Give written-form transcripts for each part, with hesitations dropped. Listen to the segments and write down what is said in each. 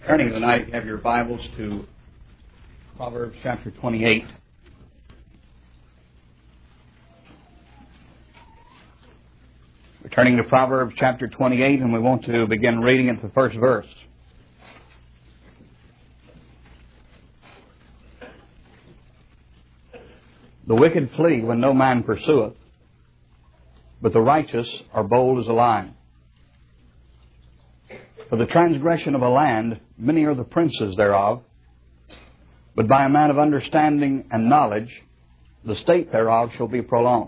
Turning tonight, if you have your Bibles to Proverbs chapter 28. We're turning to Proverbs chapter 28, and we want to begin reading at the first verse. The wicked flee when no man pursueth, but the righteous are bold as a lion. For the transgression of a land, many are the princes thereof, but by a man of understanding and knowledge, the state thereof shall be prolonged.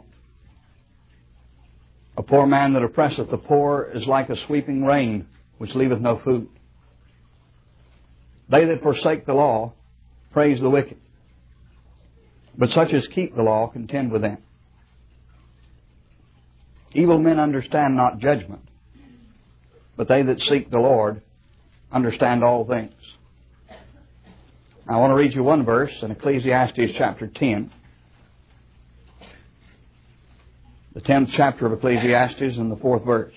A poor man that oppresseth the poor is like a sweeping rain, which leaveth no food. They that forsake the law praise the wicked, but such as keep the law contend with them. Evil men understand not judgment, but they that seek the Lord understand all things. I want to read you one verse in Ecclesiastes chapter 10. The 10th chapter of Ecclesiastes and the 4th verse.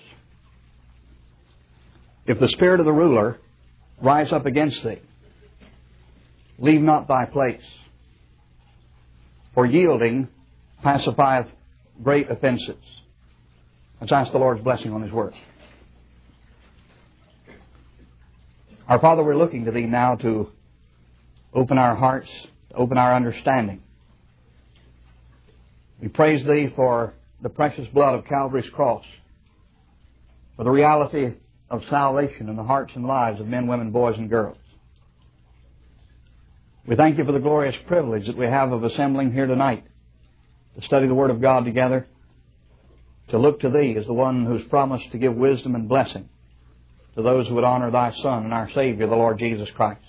If the spirit of the ruler rise up against thee, leave not thy place. For yielding pacifieth great offenses. Let's ask the Lord's blessing on His word. Our Father, we're looking to Thee now to open our hearts, to open our understanding. We praise Thee for the precious blood of Calvary's cross, for the reality of salvation in the hearts and lives of men, women, boys, and girls. We thank You for the glorious privilege that we have of assembling here tonight to study the Word of God together, to look to Thee as the one who's promised to give wisdom and blessing to those who would honor Thy Son and our Savior, the Lord Jesus Christ.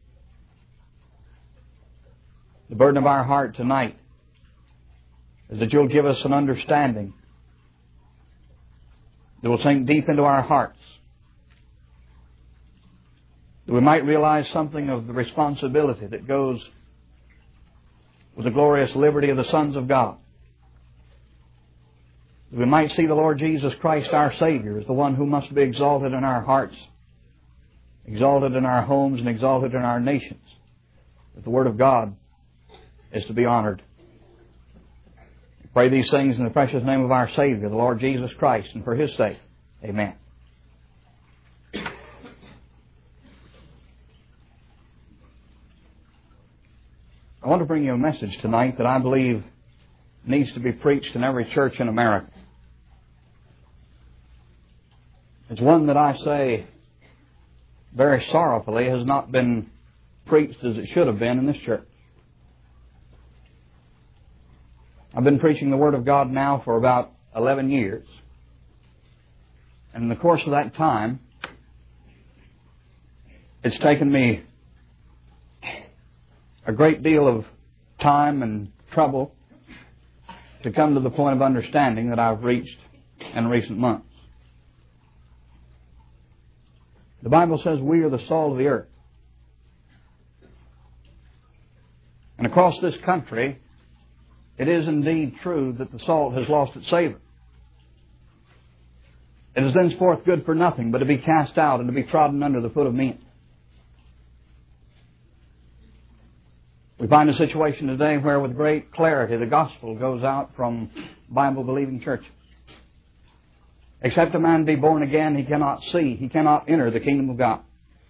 The burden of our heart tonight is that You'll give us an understanding that will sink deep into our hearts, that we might realize something of the responsibility that goes with the glorious liberty of the sons of God, that we might see the Lord Jesus Christ, our Savior, as the one who must be exalted in our hearts, exalted in our homes, and exalted in our nations, that the Word of God is to be honored. We pray these things in the precious name of our Savior, the Lord Jesus Christ, and for His sake. Amen. I want to bring you a message tonight that I believe needs to be preached in every church in America. It's one that I say very sorrowfully has not been preached as it should have been in this church. I've been preaching the Word of God now for about 11 years. And in the course of that time, it's taken me a great deal of time and trouble to come to the point of understanding that I've reached in recent months. The Bible says we are the salt of the earth. And across this country, it is indeed true that the salt has lost its savor. It is thenceforth good for nothing but to be cast out and to be trodden under the foot of men. We find a situation today where with great clarity the gospel goes out from Bible-believing churches. Except a man be born again, he cannot see, he cannot enter the kingdom of God.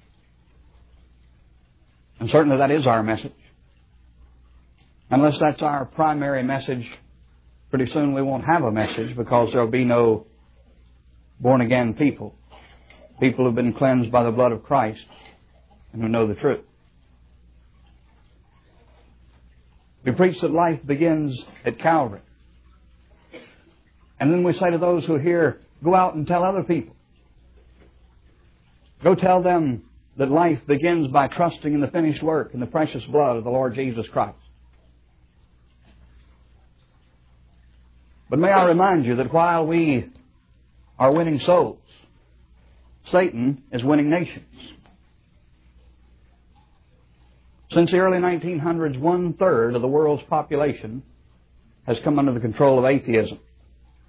And certainly that is our message. Unless that's our primary message, pretty soon we won't have a message because there will be no born-again people. People who have been cleansed by the blood of Christ and who know the truth. We preach that life begins at Calvary. And then we say to those who hear, go out and tell other people. Go tell them that life begins by trusting in the finished work and the precious blood of the Lord Jesus Christ. But may I remind you that while we are winning souls, Satan is winning nations. Since the early 1900s, 1/3 of the world's population has come under the control of atheism.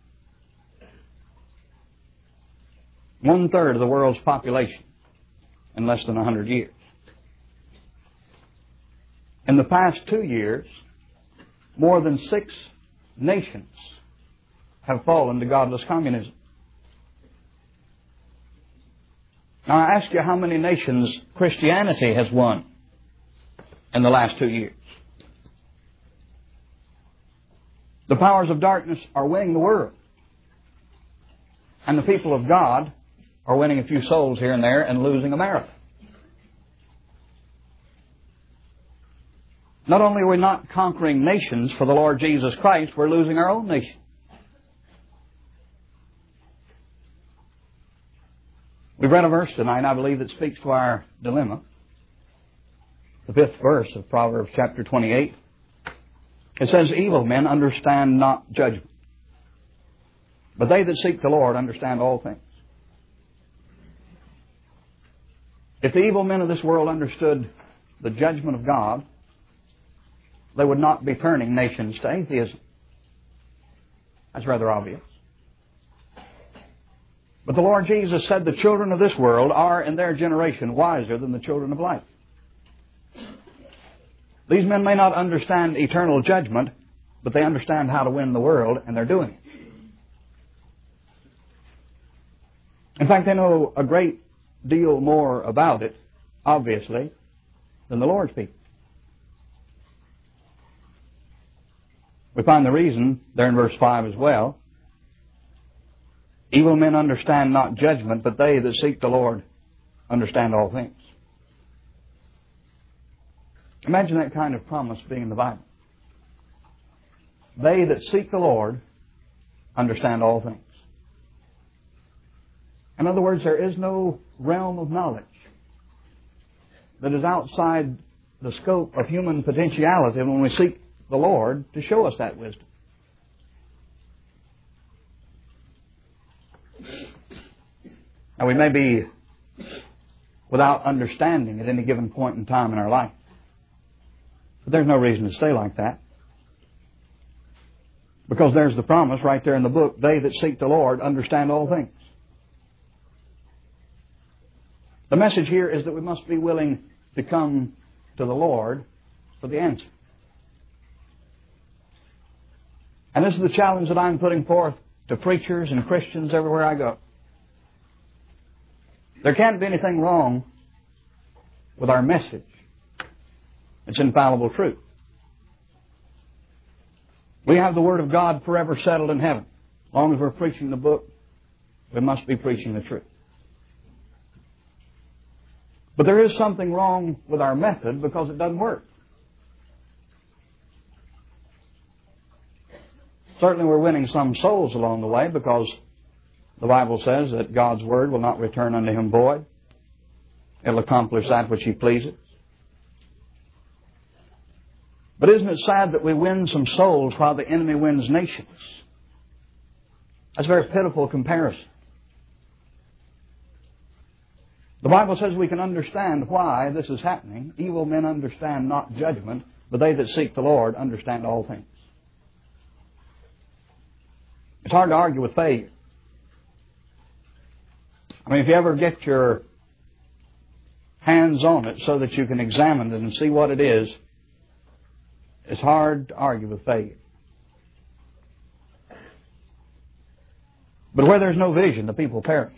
1/3 of the world's population. in less than 100 years. In the past 2 years, more than 6 nations have fallen to godless communism. Now I ask you, how many nations Christianity has won in the last 2 years? The powers of darkness are winning the world. And the people of God are winning a few souls here and there and losing America. Not only are we not conquering nations for the Lord Jesus Christ, we're losing our own nation. We've read a verse tonight, I believe, that speaks to our dilemma. The 5th verse of Proverbs chapter 28. It says, "Evil men understand not judgment, but they that seek the Lord understand all things." If the evil men of this world understood the judgment of God, they would not be turning nations to atheism. That's rather obvious. But the Lord Jesus said the children of this world are, in their generation, wiser than the children of light. These men may not understand eternal judgment, but they understand how to win the world, and they're doing it. In fact, they know a great deal more about it, obviously, than the Lord's people. We find the reason there in verse 5 as well. "Evil men understand not judgment, but they that seek the Lord understand all things." Imagine that kind of promise being in the Bible. They that seek the Lord understand all things. In other words, there is no realm of knowledge that is outside the scope of human potentiality when we seek the Lord to show us that wisdom. Now, we may be without understanding at any given point in time in our life, but there's no reason to stay like that. Because there's the promise right there in the book, "They that seek the Lord understand all things." The message here is that we must be willing to come to the Lord for the answer. And this is the challenge that I'm putting forth to preachers and Christians everywhere I go. There can't be anything wrong with our message. It's infallible truth. We have the Word of God forever settled in heaven. As long as we're preaching the book, we must be preaching the truth. But there is something wrong with our method because it doesn't work. Certainly we're winning some souls along the way because the Bible says that God's Word will not return unto Him void. It'll accomplish that which He pleases. But isn't it sad that we win some souls while the enemy wins nations? That's a very pitiful comparison. The Bible says we can understand why this is happening. Evil men understand not judgment, but they that seek the Lord understand all things. It's hard to argue with failure. I mean, if you ever get your hands on it so that you can examine it and see what it is, it's hard to argue with failure. But where there's no vision, the people perish.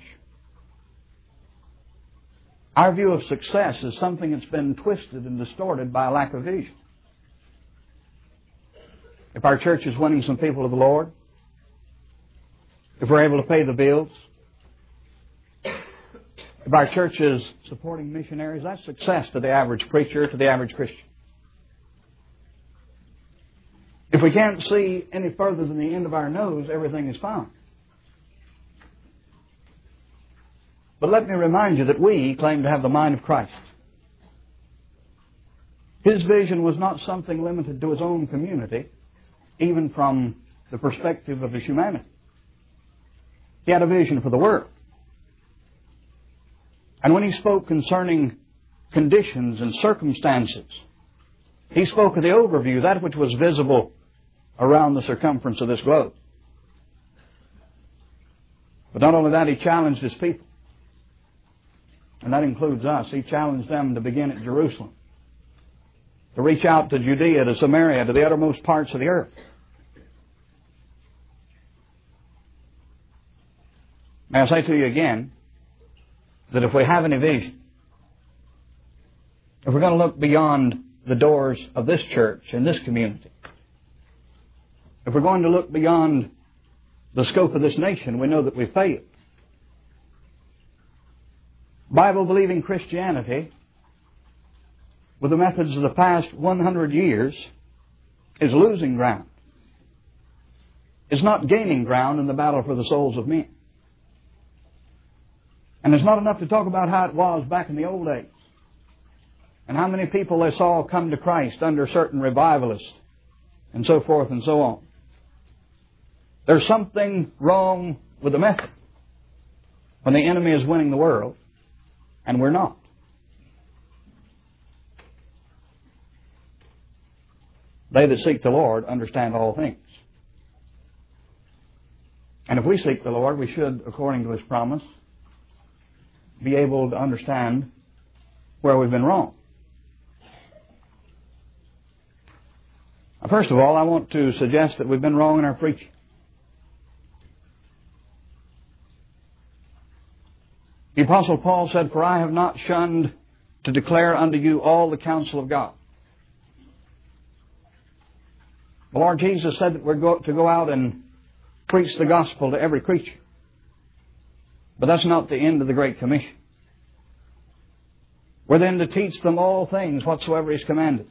Our view of success is something that's been twisted and distorted by a lack of vision. If our church is winning some people to the Lord, if we're able to pay the bills, if our church is supporting missionaries, that's success to the average preacher, to the average Christian. If we can't see any further than the end of our nose, everything is fine. But let me remind you that we claim to have the mind of Christ. His vision was not something limited to His own community, even from the perspective of His humanity. He had a vision for the world. And when He spoke concerning conditions and circumstances, He spoke of the overview, that which was visible around the circumference of this globe. But not only that, He challenged His people and that includes us. He challenged them to begin at Jerusalem, to reach out to Judea, to Samaria, to the uttermost parts of the earth. May I say to you again that if we have any vision, if we're going to look beyond the doors of this church and this community, if we're going to look beyond the scope of this nation, we know that we've failed. Bible-believing Christianity, with the methods of the past 100 years, is losing ground. It's not gaining ground in the battle for the souls of men. And it's not enough to talk about how it was back in the old days, and how many people they saw come to Christ under certain revivalists, and so forth and so on. There's something wrong with the method when the enemy is winning the world, and we're not. They that seek the Lord understand all things. And if we seek the Lord, we should, according to His promise, be able to understand where we've been wrong. Now, first of all, I want to suggest that we've been wrong in our preaching. The Apostle Paul said, "For I have not shunned to declare unto you all the counsel of God." The Lord Jesus said that we're to go out and preach the gospel to every creature. But that's not the end of the Great Commission. We're then to teach them all things whatsoever He's commanded.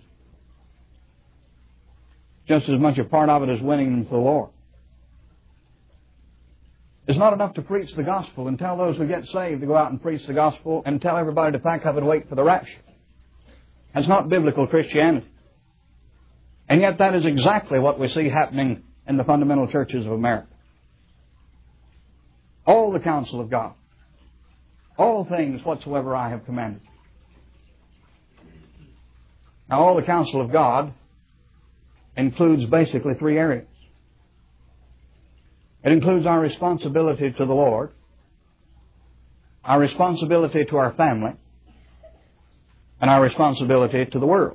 Just as much a part of it as winning them to the Lord. It's not enough to preach the gospel and tell those who get saved to go out and preach the gospel and tell everybody to pack up and wait for the rapture. That's not biblical Christianity. And yet that is exactly what we see happening in the fundamental churches of America. All the counsel of God. All things whatsoever I have commanded. Now, all the counsel of God includes basically three areas. It includes our responsibility to the Lord, our responsibility to our family, and our responsibility to the world.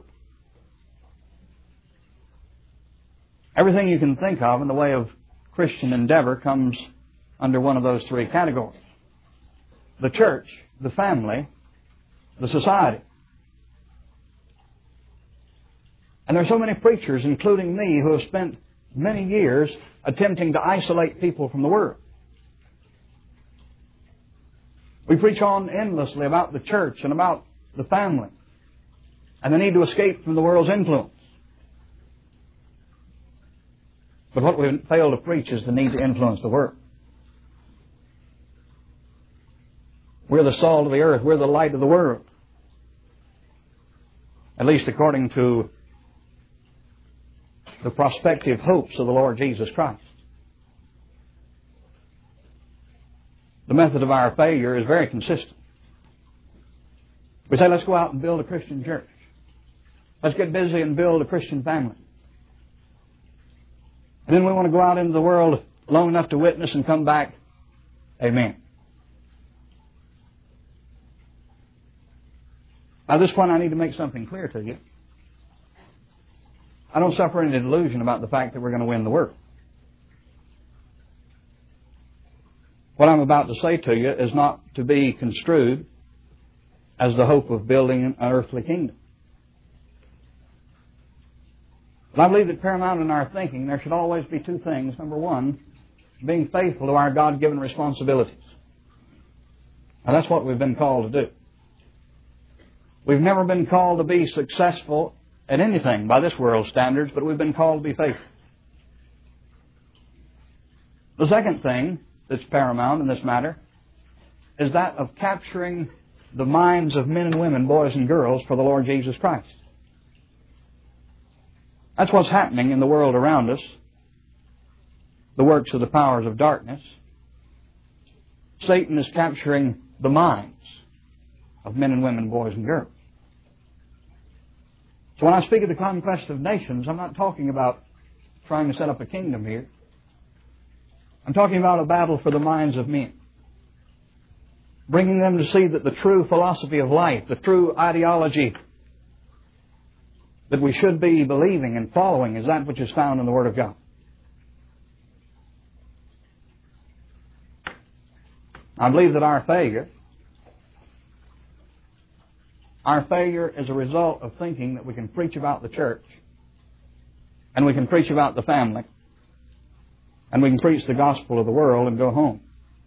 Everything you can think of in the way of Christian endeavor comes under one of those three categories. The church, the family, the society. And there are so many preachers, including me, who have spent many years attempting to isolate people from the world. We preach on endlessly about the church and about the family and the need to escape from the world's influence. But what we fail to preach is the need to influence the world. We're the salt of the earth. We're the light of the world. At least according to the prospective hopes of the Lord Jesus Christ. The method of our failure is very consistent. We say, let's go out and build a Christian church. Let's get busy and build a Christian family. And then we want to go out into the world long enough to witness and come back. Amen. At this point, I need to make something clear to you. I don't suffer any delusion about the fact that we're going to win the world. What I'm about to say to you is not to be construed as the hope of building an earthly kingdom. But I believe that paramount in our thinking, there should always be two things. Number one, being faithful to our God-given responsibilities. Now, that's what we've been called to do. We've never been called to be successful at anything by this world's standards, but we've been called to be faithful. The second thing that's paramount in this matter is that of capturing the minds of men and women, boys and girls, for the Lord Jesus Christ. That's what's happening in the world around us, the works of the powers of darkness. Satan is capturing the minds of men and women, boys and girls. So when I speak of the conquest of nations, I'm not talking about trying to set up a kingdom here. I'm talking about a battle for the minds of men. bringing them to see that the true philosophy of life, the true ideology that we should be believing and following is that which is found in the Word of God. I believe that our failure is a result of thinking that we can preach about the church, and we can preach about the family, and we can preach the gospel of the world and go home.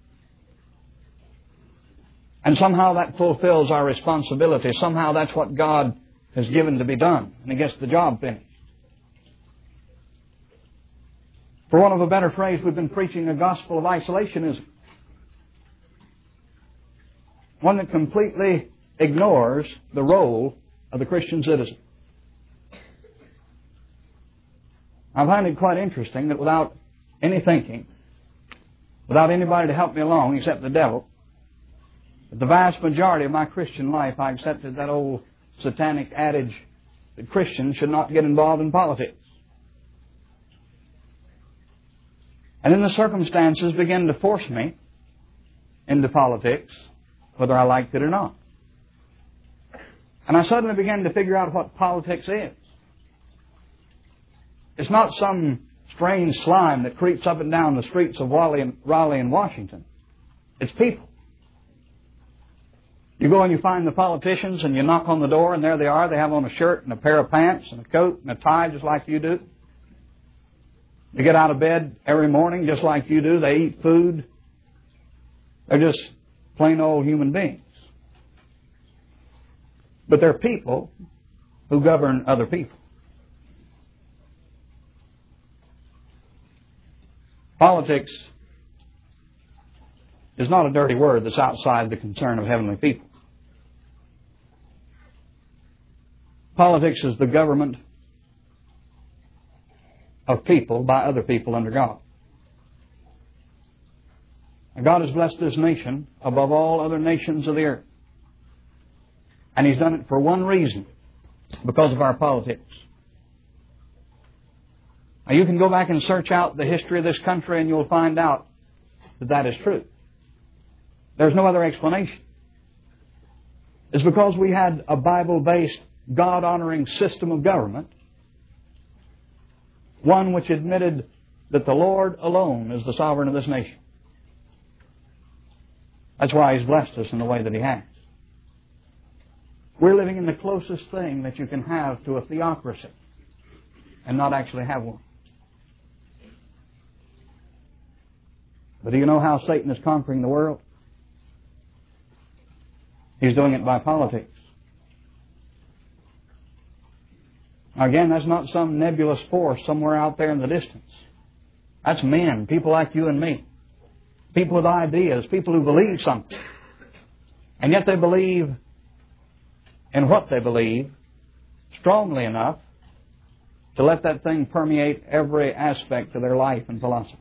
And somehow that fulfills our responsibility. Somehow that's what God has given to be done, and He gets the job finished. For want of a better phrase, we've been preaching a gospel of isolationism. One that completely ignores the role of the Christian citizen. I find it quite interesting that without any thinking, without anybody to help me along except the devil, the vast majority of my Christian life I accepted that old satanic adage that Christians should not get involved in politics. And then the circumstances began to force me into politics, whether I liked it or not. And I suddenly began to figure out what politics is. It's not some strange slime that creeps up and down the streets of Raleigh and Washington. It's people. You go and you find the politicians and you knock on the door and there they are. They have on a shirt and a pair of pants and a coat and a tie just like you do. They get out of bed every morning just like you do. They eat food. They're just plain old human beings. But they're people who govern other people. Politics is not a dirty word that's outside the concern of heavenly people. Politics is the government of people by other people under God. And God has blessed this nation above all other nations of the earth. And He's done it for one reason, because of our politics. Now you can go back and search out the history of this country and you'll find out that that is true. There's no other explanation. It's because we had a Bible-based, God-honoring system of government, one which admitted that the Lord alone is the sovereign of this nation. That's why He's blessed us in the way that He has. We're living in the closest thing that you can have to a theocracy and not actually have one. But do you know how Satan is conquering the world? He's doing it by politics. Now again, that's not some nebulous force somewhere out there in the distance. That's men, people like you and me. People with ideas, people who believe something. And yet they believe in what they believe strongly enough to let that thing permeate every aspect of their life and philosophy.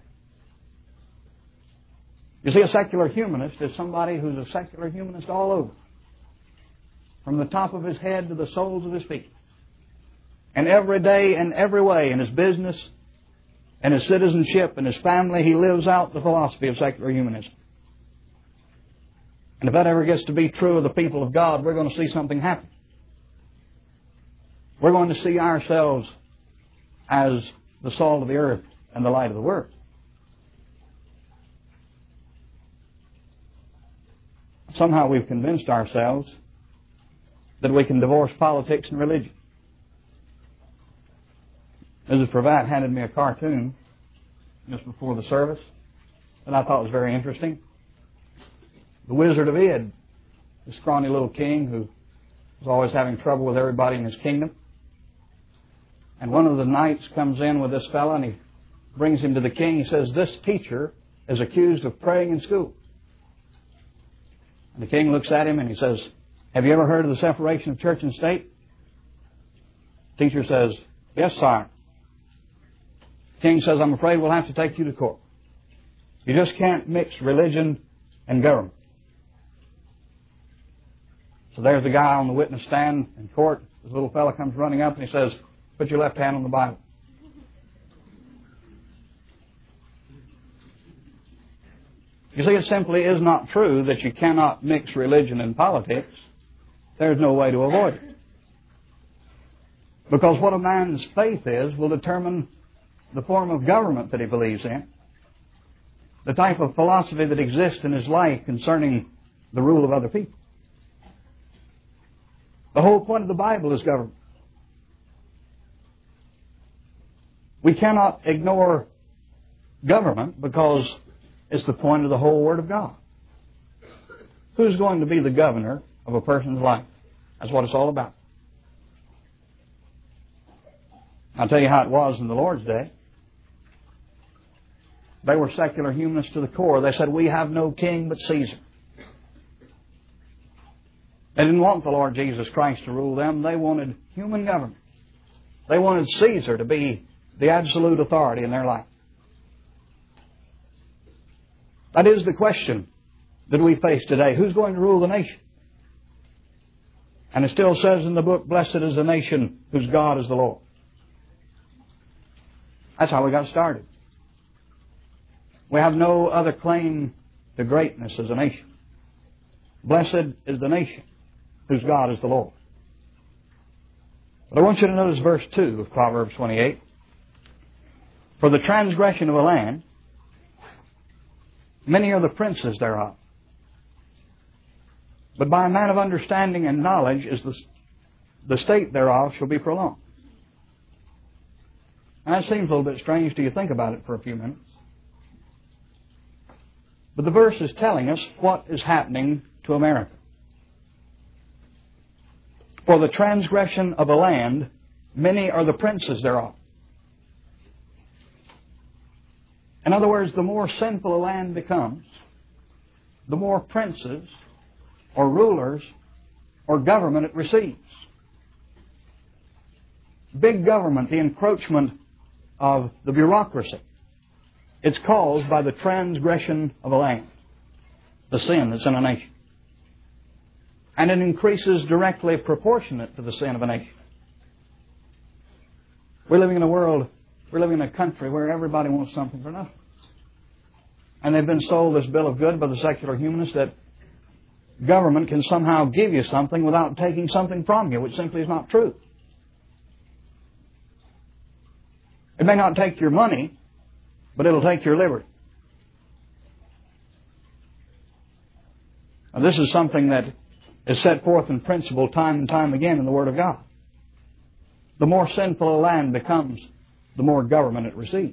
You see, a secular humanist is somebody who's a secular humanist all over, from the top of his head to the soles of his feet. And every day and every way in his business and his citizenship and his family, he lives out the philosophy of secular humanism. And if that ever gets to be true of the people of God, we're going to see something happen. We're going to see ourselves as the salt of the earth and the light of the world. Somehow we've convinced ourselves that we can divorce politics and religion. Mrs. Pravat handed me a cartoon just before the service that I thought was very interesting. The Wizard of Id, the scrawny little king who was always having trouble with everybody in his kingdom. And one of the knights comes in with this fellow and he brings him to the king. He says, "This teacher is accused of praying in school." And the king looks at him and he says, "Have you ever heard of the separation of church and state?" The teacher says, "Yes, sire." The king says, "I'm afraid we'll have to take you to court. You just can't mix religion and government." So there's the guy on the witness stand in court. This little fellow comes running up and he says, "Put your left hand on the Bible." You see, it simply is not true that you cannot mix religion and politics. There's no way to avoid it. Because what a man's faith is will determine the form of government that he believes in, the type of philosophy that exists in his life concerning the rule of other people. The whole point of the Bible is government. We cannot ignore government because it's the point of the whole Word of God. Who's going to be the governor of a person's life? That's what it's all about. I'll tell you how it was in the Lord's day. They were secular humanists to the core. They said, we have no king but Caesar. They didn't want the Lord Jesus Christ to rule them. They wanted human government. They wanted Caesar to be the absolute authority in their life. That is the question that we face today. Who's going to rule the nation? And it still says in the book, blessed is the nation whose God is the Lord. That's how we got started. We have no other claim to greatness as a nation. Blessed is the nation whose God is the Lord. But I want you to notice verse 2 of Proverbs 28. For the transgression of a land, many are the princes thereof. But by a man of understanding and knowledge is the state thereof shall be prolonged. And that seems a little bit strange till you think about it for a few minutes. But the verse is telling us what is happening to America. For the transgression of a land, many are the princes thereof. In other words, the more sinful a land becomes, the more princes or rulers or government it receives. Big government, the encroachment of the bureaucracy, it's caused by the transgression of a land, the sin that's in a nation. And it increases directly proportionate to the sin of a nation. We're living in a country where everybody wants something for nothing. And they've been sold this bill of goods by the secular humanists that government can somehow give you something without taking something from you, which simply is not true. It may not take your money, but it'll take your liberty. Now, this is something that is set forth in principle time and time again in the Word of God. The more sinful a land becomes, the more government it receives.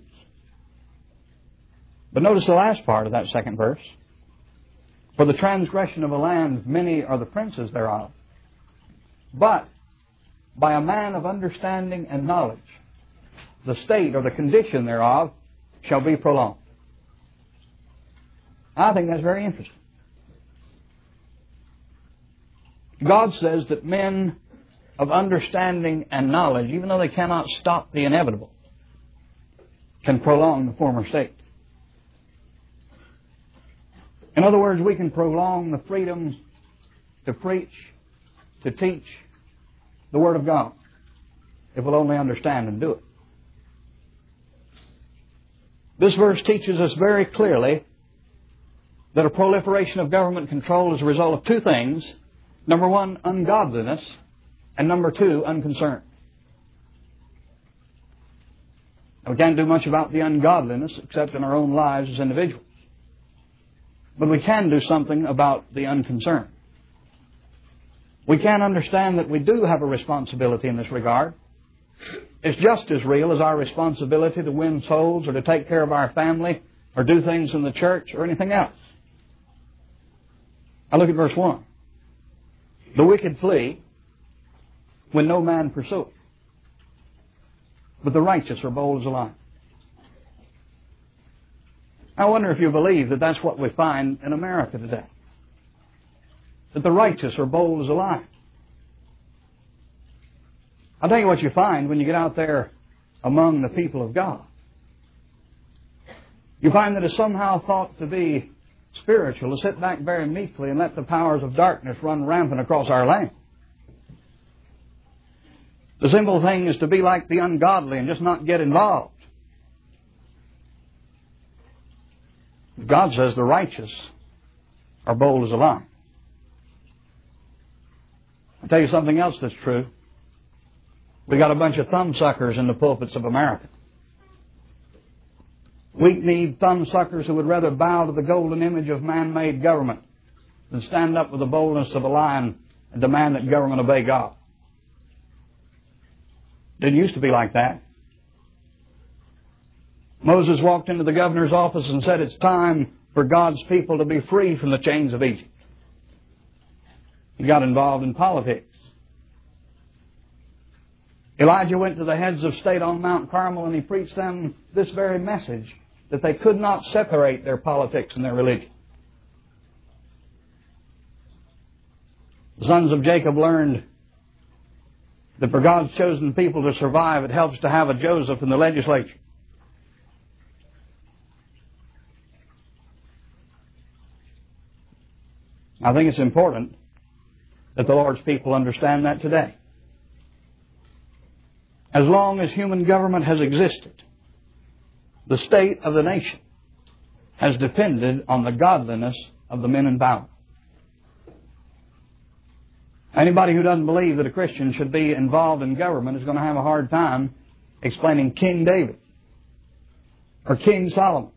But notice the last part of that second verse. For the transgression of a land, many are the princes thereof. But by a man of understanding and knowledge, the state or the condition thereof shall be prolonged. I think that's very interesting. God says that men of understanding and knowledge, even though they cannot stop the inevitable, can prolong the former state. In other words, we can prolong the freedom to preach, to teach the Word of God, if we'll only understand and do it. This verse teaches us very clearly that a proliferation of government control is a result of two things. Number one, ungodliness, and number two, unconcern. Now, we can't do much about the ungodliness except in our own lives as individuals. But we can do something about the unconcern. We can understand that we do have a responsibility in this regard. It's just as real as our responsibility to win souls or to take care of our family or do things in the church or anything else. Now look at verse 1. The wicked flee when no man pursueth, but the righteous are bold as a lion. I wonder if you believe that that's what we find in America today. That the righteous are bold as a lion. I'll tell you what you find when you get out there among the people of God. You find that it's somehow thought to be spiritual to sit back very meekly and let the powers of darkness run rampant across our land. The simple thing is to be like the ungodly and just not get involved. God says the righteous are bold as a lion. I'll tell you something else that's true. We got a bunch of thumbsuckers in the pulpits of America. Weak-kneed thumbsuckers who would rather bow to the golden image of man-made government than stand up with the boldness of a lion and demand that government obey God. Didn't used to be like that. Moses walked into the governor's office and said, it's time for God's people to be free from the chains of Egypt. He got involved in politics. Elijah went to the heads of state on Mount Carmel and he preached them this very message, that they could not separate their politics and their religion. The sons of Jacob learned that for God's chosen people to survive, it helps to have a Joseph in the legislature. I think it's important that the Lord's people understand that today. As long as human government has existed, the state of the nation has depended on the godliness of the men in power. Anybody who doesn't believe that a Christian should be involved in government is going to have a hard time explaining King David, or King Solomon,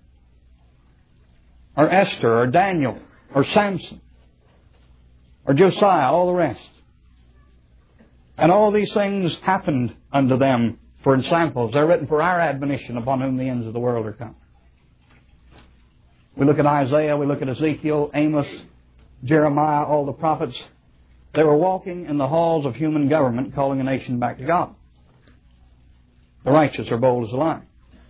or Esther, or Daniel, or Samson, or Josiah, all the rest. And all these things happened unto them for examples. They're written for our admonition, upon whom the ends of the world are come. We look at Isaiah, we look at Ezekiel, Amos, Jeremiah, all the prophets. They were walking in the halls of human government, calling a nation back to God. The righteous are bold as a lion.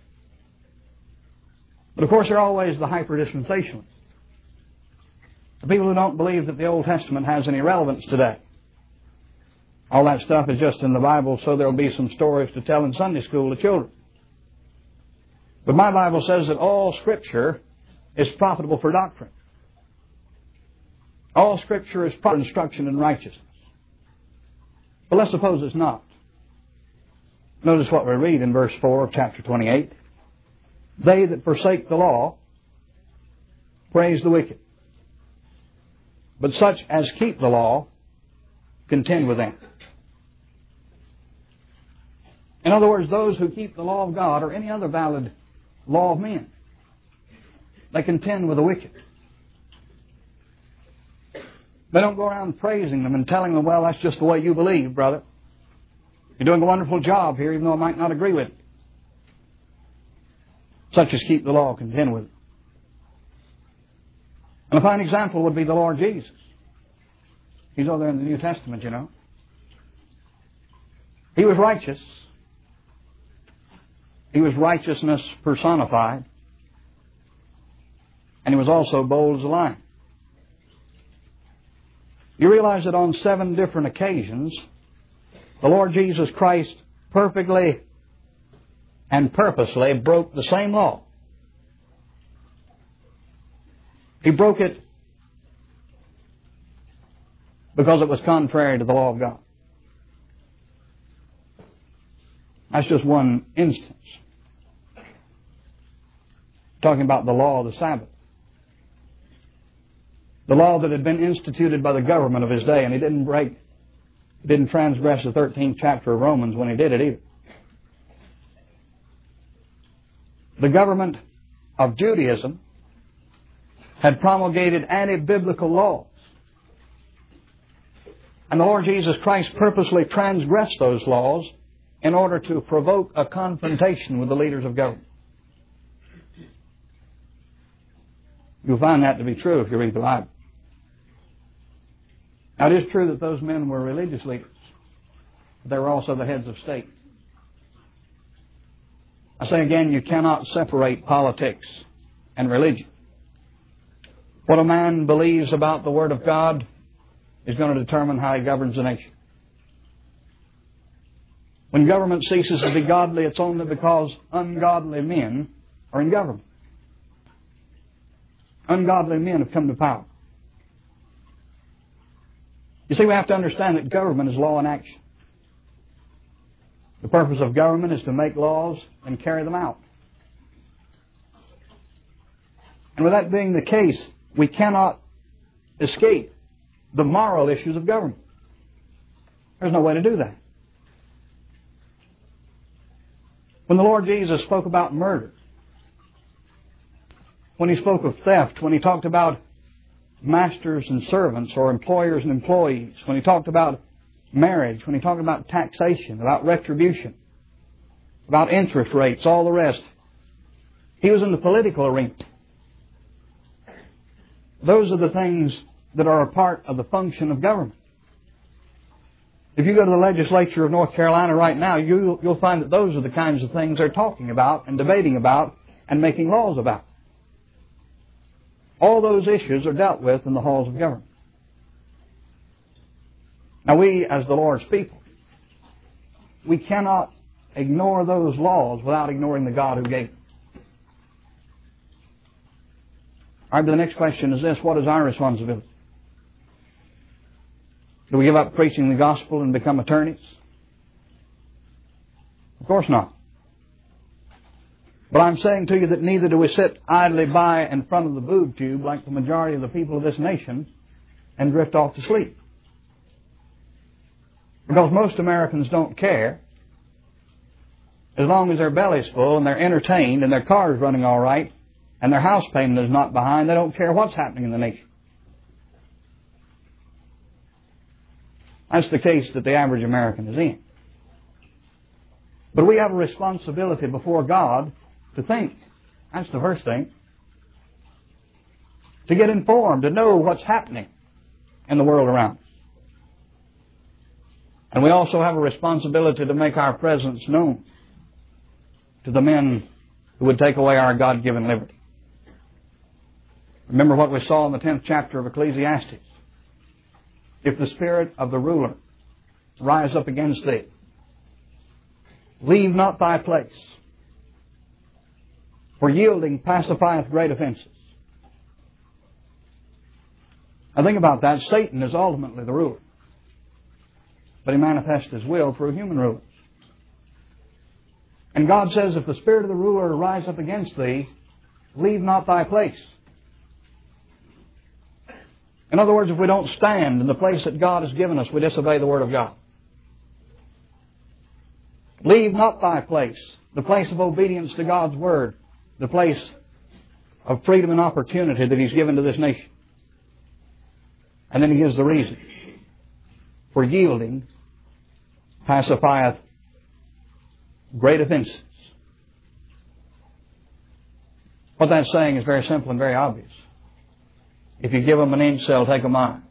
But of course, there are always the hyper-dispensationalists. The people who don't believe that the Old Testament has any relevance today. All that stuff is just in the Bible, so there'll be some stories to tell in Sunday school to children. But my Bible says that all Scripture is profitable for doctrine. All Scripture is for instruction in righteousness. But let's suppose it's not. Notice what we read in verse 4 of chapter 28. They that forsake the law praise the wicked, but such as keep the law contend with them. In other words, those who keep the law of God or any other valid law of men, they contend with the wicked. They don't go around praising them and telling them, well, that's just the way you believe, brother. You're doing a wonderful job here, even though I might not agree with it. Such as keep the law, contend with it. And a fine example would be the Lord Jesus. He's over there in the New Testament, you know. He was righteous. He was righteousness personified. And he was also bold as a lion. You realize that on 7 different occasions, the Lord Jesus Christ perfectly and purposely broke the same law. He broke it because it was contrary to the law of God. That's just one instance. Talking about the law of the Sabbath. The law that had been instituted by the government of his day, and he didn't transgress the 13th chapter of Romans when he did it either. The government of Judaism had promulgated anti-biblical laws. And the Lord Jesus Christ purposely transgressed those laws in order to provoke a confrontation with the leaders of government. You'll find that to be true if you read the Bible. Now, it is true that those men were religious leaders, but they were also the heads of state. I say again, you cannot separate politics and religion. What a man believes about the Word of God is going to determine how he governs the nation. When government ceases to be godly, it's only because ungodly men are in government. Ungodly men have come to power. You see, we have to understand that government is law in action. The purpose of government is to make laws and carry them out. And with that being the case, we cannot escape the moral issues of government. There's no way to do that. When the Lord Jesus spoke about murder, when He spoke of theft, when He talked about masters and servants or employers and employees, when He talked about marriage, when He talked about taxation, about retribution, about interest rates, all the rest, He was in the political arena. Those are the things that are a part of the function of government. If you go to the legislature of North Carolina right now, you'll find that those are the kinds of things they're talking about and debating about and making laws about. All those issues are dealt with in the halls of government. Now we, as the Lord's people, we cannot ignore those laws without ignoring the God who gave them. All right, but the next question is this: what is our responsibility? Do we give up preaching the gospel and become attorneys? Of course not. But I'm saying to you that neither do we sit idly by in front of the boob tube like the majority of the people of this nation and drift off to sleep. Because most Americans don't care. As long as their belly's full and they're entertained and their car's running all right and their house payment is not behind, they don't care what's happening in the nation. That's the case that the average American is in. But we have a responsibility before God to think. That's the first thing. To get informed, to know what's happening in the world around us. And we also have a responsibility to make our presence known to the men who would take away our God-given liberty. Remember what we saw in the 10th chapter of Ecclesiastes. If the spirit of the ruler rise up against thee, leave not thy place, for yielding pacifieth great offenses. Now think about that. Satan is ultimately the ruler, but he manifests his will through human rulers. And God says, if the spirit of the ruler rise up against thee, leave not thy place. In other words, if we don't stand in the place that God has given us, we disobey the Word of God. Leave not thy place, the place of obedience to God's Word, the place of freedom and opportunity that He's given to this nation. And then He gives the reason. For yielding pacifieth great offenses. What that's saying is very simple and very obvious. If you give them an inch, they'll take a mile.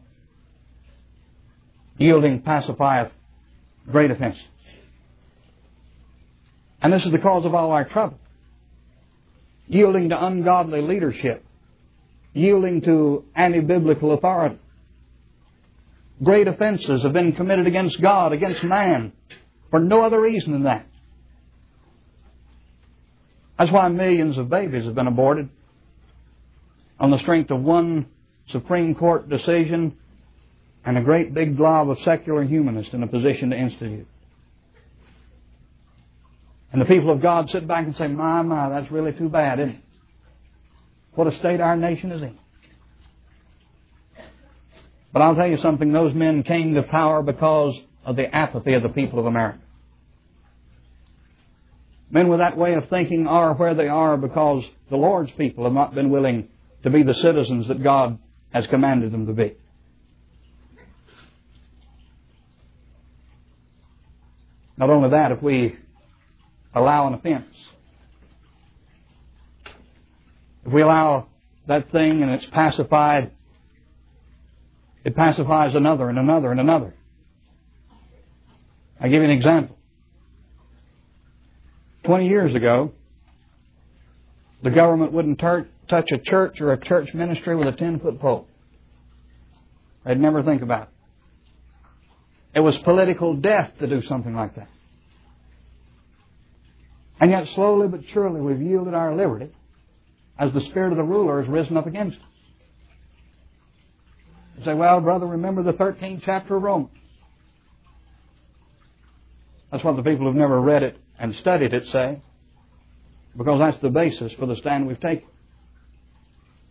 Yielding pacifieth great offenses. And this is the cause of all our trouble. Yielding to ungodly leadership. Yielding to anti-biblical authority. Great offenses have been committed against God, against man, for no other reason than that. That's why millions of babies have been aborted on the strength of one Supreme Court decision and a great big glob of secular humanists in a position to institute. And the people of God sit back and say, my, that's really too bad, isn't it? What a state our nation is in. But I'll tell you something, those men came to power because of the apathy of the people of America. Men with that way of thinking are where they are because the Lord's people have not been willing to be the citizens that God has commanded them to be. Not only that, if we allow an offense, if we allow that thing and it's pacified, it pacifies another and another and another. I'll give you an example. 20 years ago, the government wouldn't touch a church or a church ministry with a 10-foot pole. They'd never think about it. It was political death to do something like that. And yet slowly but surely we've yielded our liberty as the spirit of the ruler has risen up against us. You say, well, brother, remember the 13th chapter of Romans. That's what the people who've never read it and studied it say, because that's the basis for the stand we've taken.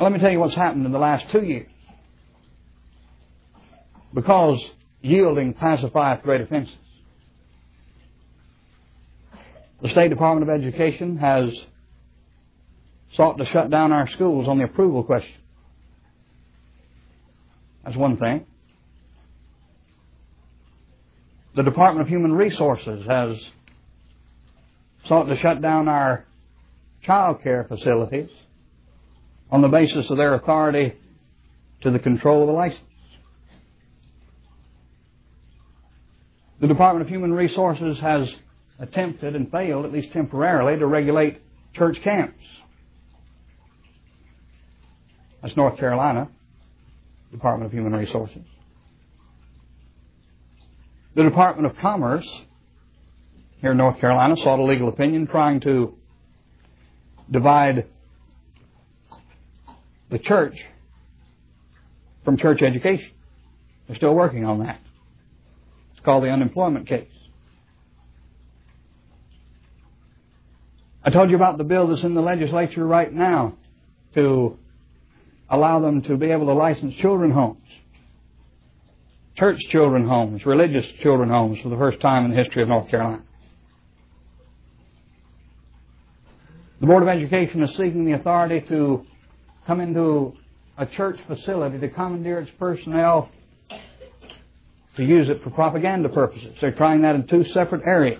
Let me tell you what's happened in the last 2 years. Because yielding pacifieth great offenses. The State Department of Education has sought to shut down our schools on the approval question. That's one thing. The Department of Human Resources has sought to shut down our child care facilities on the basis of their authority to the control of the license. The Department of Human Resources has attempted and failed, at least temporarily, to regulate church camps. That's North Carolina, Department of Human Resources. The Department of Commerce here in North Carolina sought a legal opinion trying to divide the church from church education. They're still working on that. It's called the unemployment case. I told you about the bill that's in the legislature right now to allow them to be able to license children homes. Church children homes, religious children homes for the first time in the history of North Carolina. The Board of Education is seeking the authority to come into a church facility to commandeer its personnel to use it for propaganda purposes. They're trying that in 2 separate areas.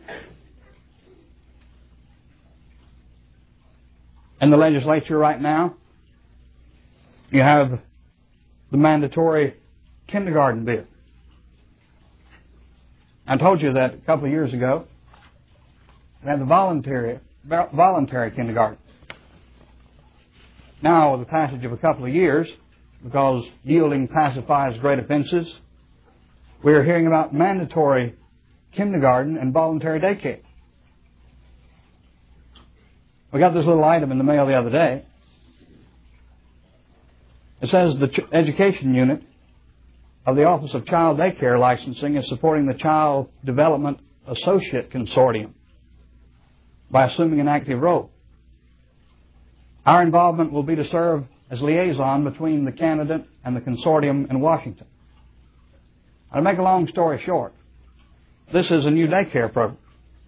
In the legislature right now, you have the mandatory kindergarten bill. I told you that a couple of years ago. We had the voluntary kindergarten. Now, with the passage of a couple of years, because yielding pacifies great offenses, we are hearing about mandatory kindergarten and voluntary daycare. We got this little item in the mail the other day. It says the education unit of the Office of Child Daycare Licensing is supporting the Child Development Associate Consortium by assuming an active role. Our involvement will be to serve as liaison between the candidate and the consortium in Washington. To make a long story short, this is a new daycare program.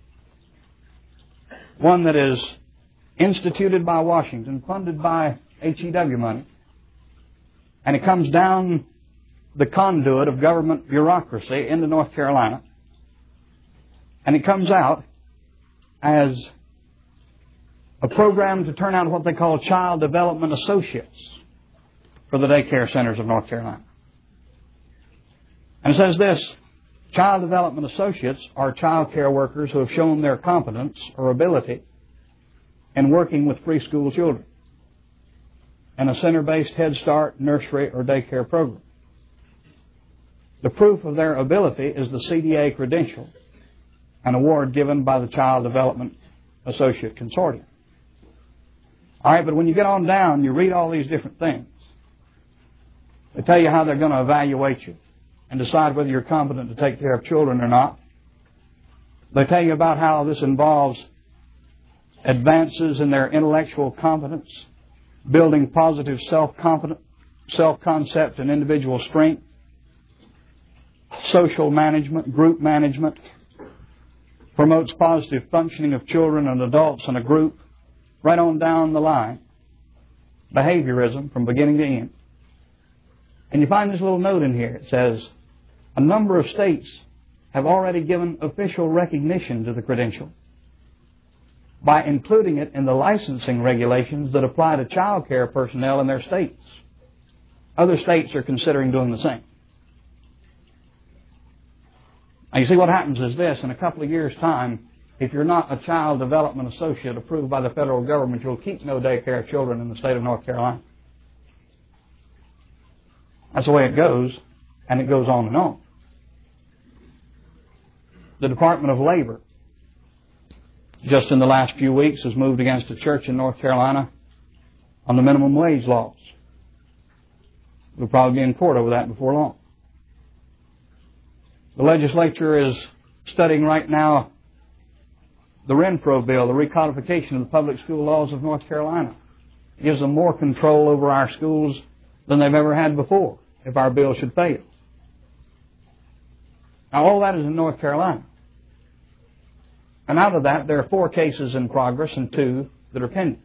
One that is instituted by Washington, funded by HEW money, and it comes down the conduit of government bureaucracy into North Carolina, and it comes out as a program to turn out what they call Child Development Associates for the daycare centers of North Carolina. And it says this: Child Development Associates are child care workers who have shown their competence or ability in working with preschool children in a center-based Head Start, nursery, or daycare program. The proof of their ability is the CDA credential, an award given by the Child Development Associate Consortium. All right, but when you get on down, you read all these different things. They tell you how they're going to evaluate you and decide whether you're competent to take care of children or not. They tell you about how this involves advances in their intellectual competence, building positive self-concept and individual strength, social management, group management, promotes positive functioning of children and adults in a group, right on down the line, behaviorism from beginning to end. And you find this little note in here. It says, a number of states have already given official recognition to the credential by including it in the licensing regulations that apply to child care personnel in their states. Other states are considering doing the same. Now, you see, what happens is this: in a couple of years' time, if you're not a Child Development Associate approved by the federal government, you'll keep no daycare children in the state of North Carolina. That's the way it goes, and it goes on and on. The Department of Labor, just in the last few weeks, has moved against a church in North Carolina on the minimum wage laws. We'll probably be in court over that before long. The legislature is studying right now the Renfro bill, the recodification of the public school laws of North Carolina, gives them more control over our schools than they've ever had before if our bill should fail. Now, all that is in North Carolina. And out of that, there are 4 cases in progress and 2 that are pending.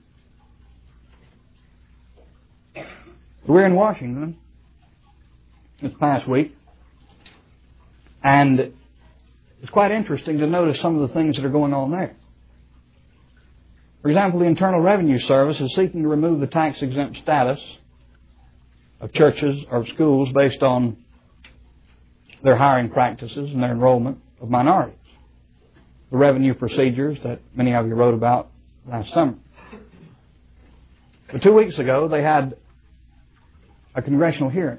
We're in Washington this past week, and it's quite interesting to notice some of the things that are going on there. For example, the Internal Revenue Service is seeking to remove the tax-exempt status of churches or schools based on their hiring practices and their enrollment of minorities. The revenue procedures that many of you wrote about last summer. But 2 weeks ago, they had a congressional hearing.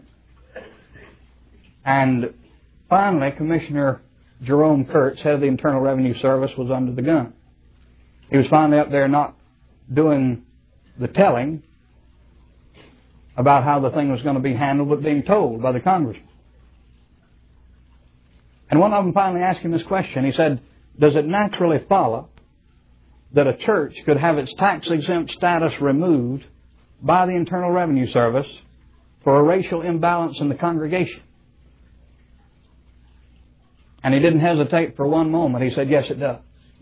And finally, Commissioner Jerome Kurtz, head of the Internal Revenue Service, was under the gun. He was finally up there not doing the telling about how the thing was going to be handled, but being told by the congressman. And one of them finally asked him this question. He said, does it naturally follow that a church could have its tax-exempt status removed by the Internal Revenue Service for a racial imbalance in the congregation? And he didn't hesitate for one moment. He said, yes, it does.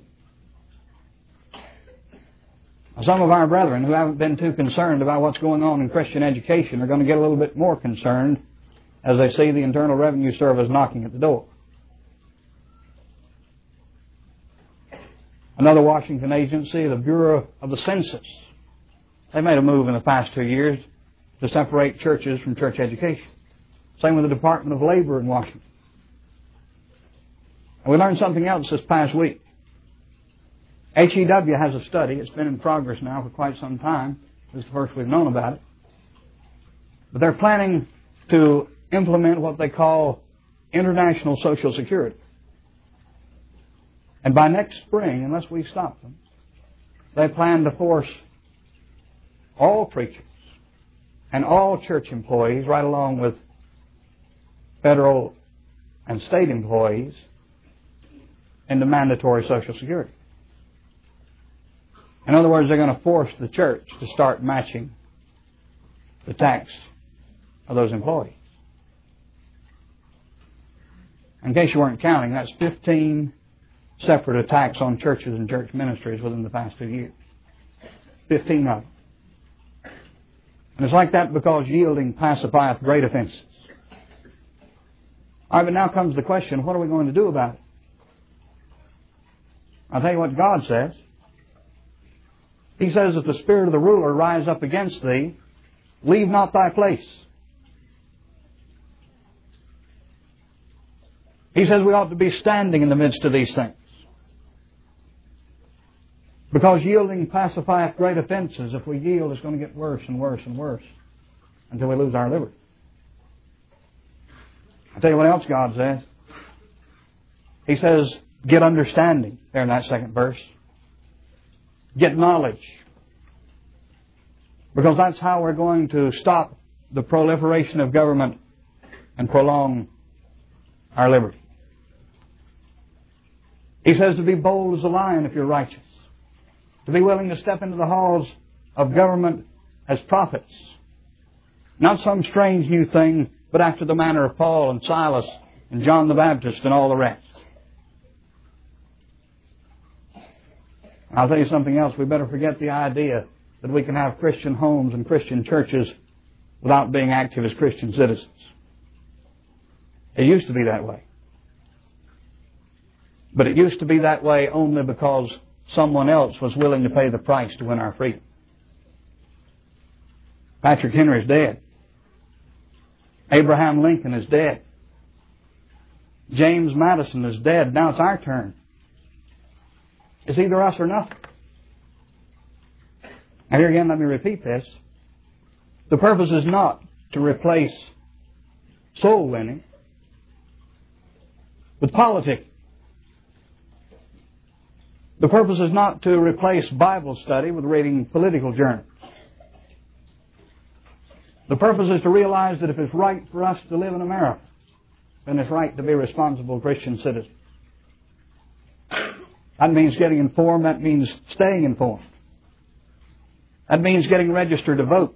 Now, some of our brethren who haven't been too concerned about what's going on in Christian education are going to get a little bit more concerned as they see the Internal Revenue Service knocking at the door. Another Washington agency, the Bureau of the Census, they made a move in the past 2 years to separate churches from church education. Same with the Department of Labor in Washington. And we learned something else this past week. HEW has a study. It's been in progress now for quite some time. This is the first we've known about it. But they're planning to implement what they call international Social Security. And by next spring, unless we stop them, they plan to force all preachers and all church employees, right along with federal and state employees, into mandatory Social Security. In other words, they're going to force the church to start matching the tax of those employees. In case you weren't counting, that's 15 separate attacks on churches and church ministries within the past 2 years. 15 of them. And it's like that because yielding pacifieth great offenses. All right, but now comes the question, what are we going to do about it? I'll tell you what God says. He says, if the spirit of the ruler rise up against thee, leave not thy place. He says we ought to be standing in the midst of these things. Because yielding pacifieth great offenses. If we yield, it's going to get worse and worse and worse until we lose our liberty. I'll tell you what else God says. He says, get understanding, there in that second verse. Get knowledge. Because that's how we're going to stop the proliferation of government and prolong our liberty. He says to be bold as a lion if you're righteous. To be willing to step into the halls of government as prophets. Not some strange new thing, but after the manner of Paul and Silas and John the Baptist and all the rest. I'll tell you something else. We better forget the idea that we can have Christian homes and Christian churches without being active as Christian citizens. It used to be that way. But it used to be that way only because someone else was willing to pay the price to win our freedom. Patrick Henry is dead. Abraham Lincoln is dead. James Madison is dead. Now it's our turn. It's either us or nothing. And here again, let me repeat this. The purpose is not to replace soul winning with politics. The purpose is not to replace Bible study with reading political journals. The purpose is to realize that if it's right for us to live in America, then it's right to be responsible Christian citizens. That means getting informed. That means staying informed. That means getting registered to vote.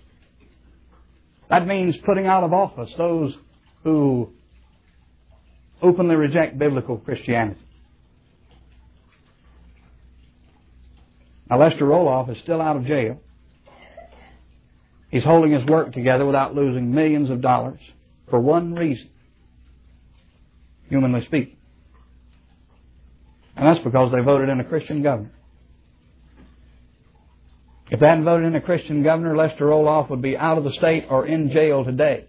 That means putting out of office those who openly reject biblical Christianity. Now, Lester Roloff is still out of jail. He's holding his work together without losing millions of dollars for one reason, humanly speaking. And that's because they voted in a Christian governor. If they hadn't voted in a Christian governor, Lester Roloff would be out of the state or in jail today.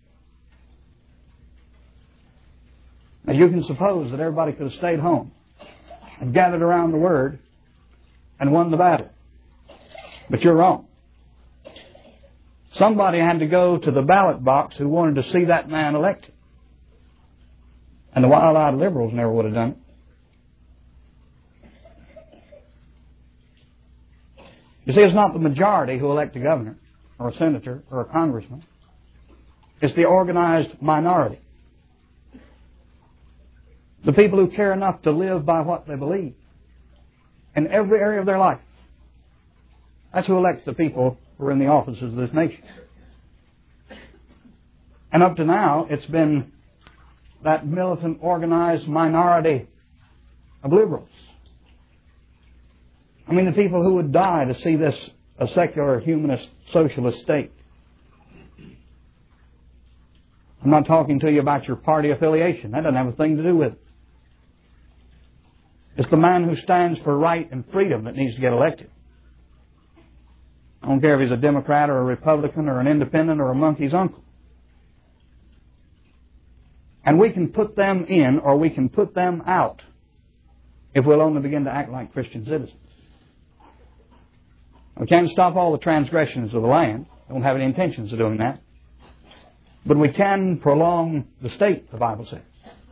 Now, you can suppose that everybody could have stayed home and gathered around the Word and won the battle. But you're wrong. Somebody had to go to the ballot box who wanted to see that man elected. And the wild-eyed liberals never would have done it. You see, it's not the majority who elect a governor or a senator or a congressman. It's the organized minority. The people who care enough to live by what they believe in every area of their life. That's who elects the people who are in the offices of this nation. And up to now, it's been that militant, organized minority of liberals. I mean, the people who would die to see this a secular, humanist, socialist state. I'm not talking to you about your party affiliation. That doesn't have a thing to do with it. It's the man who stands for right and freedom that needs to get elected. I don't care if he's a Democrat or a Republican or an independent or a monkey's uncle. And we can put them in or we can put them out if we'll only begin to act like Christian citizens. We can't stop all the transgressions of the land. We don't have any intentions of doing that. But we can prolong the state, the Bible says.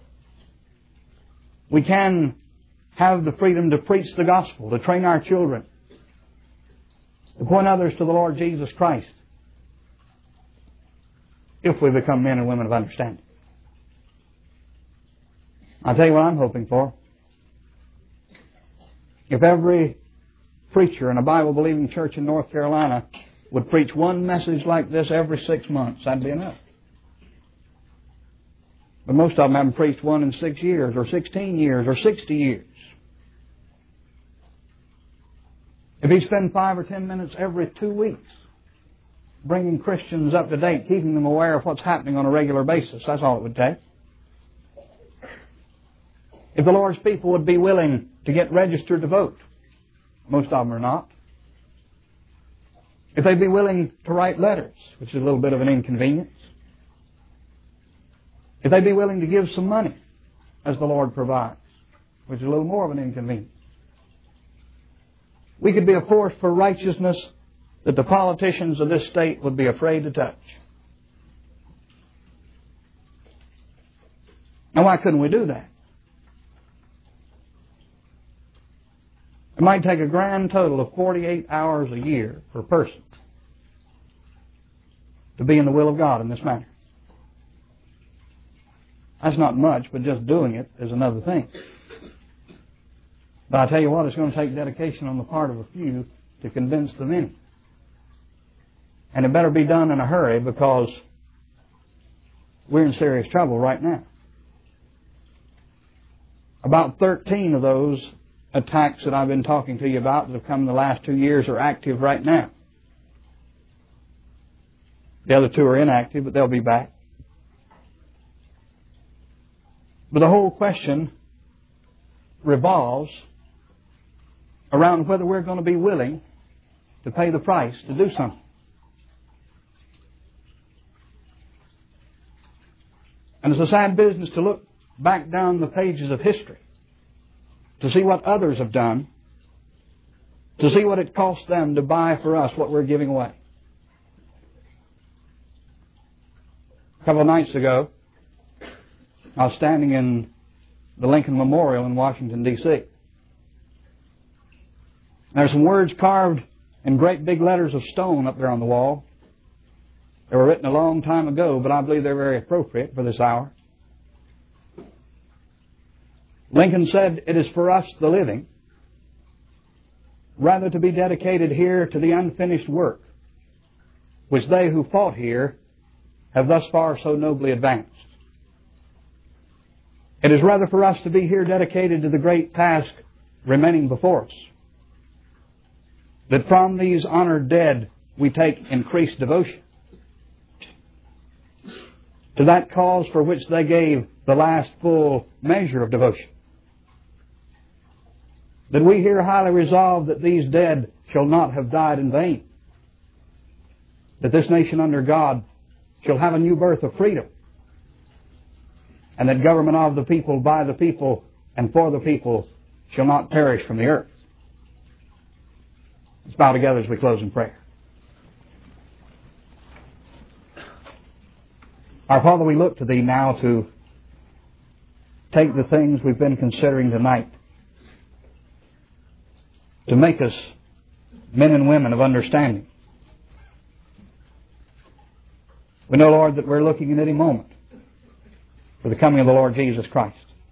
We can have the freedom to preach the gospel, to train our children, to point others to the Lord Jesus Christ, if we become men and women of understanding. I'll tell you what I'm hoping for. If every preacher in a Bible-believing church in North Carolina would preach one message like this every 6 months, that'd be enough. But most of them haven't preached one in 6 years, or 16 years, or 60 years. If he spend 5 or 10 minutes every 2 weeks bringing Christians up to date, keeping them aware of what's happening on a regular basis, that's all it would take. If the Lord's people would be willing to get registered to vote, most of them are not. If they'd be willing to write letters, which is a little bit of an inconvenience. If they'd be willing to give some money, as the Lord provides, which is a little more of an inconvenience. We could be a force for righteousness that the politicians of this state would be afraid to touch. Now, why couldn't we do that? It might take a grand total of 48 hours a year per person to be in the will of God in this matter. That's not much, but just doing it is another thing. But I tell you what, it's going to take dedication on the part of a few to convince the many. And it better be done in a hurry because we're in serious trouble right now. About 13 of those attacks that I've been talking to you about that have come in the last 2 years are active right now. The other 2 are inactive, but they'll be back. But the whole question revolves around whether we're going to be willing to pay the price to do something. And it's a sad business to look back down the pages of history to see what others have done, to see what it cost them to buy for us what we're giving away. A couple of nights ago, I was standing in the Lincoln Memorial in Washington, D.C. There's some words carved in great big letters of stone up there on the wall. They were written a long time ago, but I believe they're very appropriate for this hour. Lincoln said, "It is for us, the living, rather to be dedicated here to the unfinished work, which they who fought here have thus far so nobly advanced. It is rather for us to be here dedicated to the great task remaining before us, that from these honored dead we take increased devotion to that cause for which they gave the last full measure of devotion. That we here highly resolve that these dead shall not have died in vain, that this nation under God shall have a new birth of freedom, and that government of the people, by the people, and for the people shall not perish from the earth. Let's bow together as we close in prayer. Our Father, we look to Thee now to take the things we've been considering tonight to make us men and women of understanding. We know, Lord, that we're looking at any moment for the coming of the Lord Jesus Christ.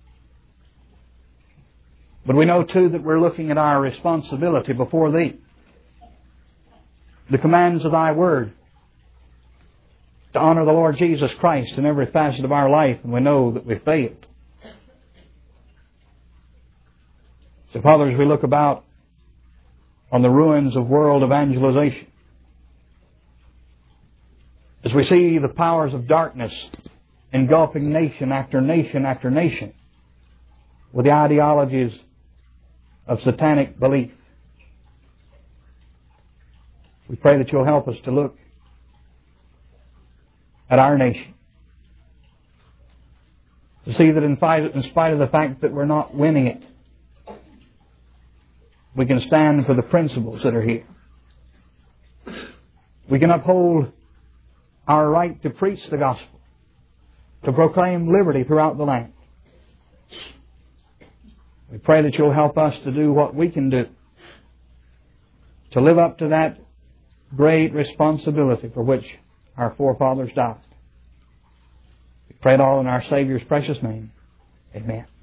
But we know, too, that we're looking at our responsibility before Thee, the commands of Thy Word, to honor the Lord Jesus Christ in every facet of our life, and we know that we've failed. So, Father, as we look about on the ruins of world evangelization, as we see the powers of darkness engulfing nation after nation after nation with the ideologies of satanic belief, we pray that You'll help us to look at our nation, to see that in spite of the fact that we're not winning it, we can stand for the principles that are here. We can uphold our right to preach the gospel, to proclaim liberty throughout the land. We pray that You'll help us to do what we can do to live up to that great responsibility for which our forefathers died. We pray it all in our Savior's precious name. Amen.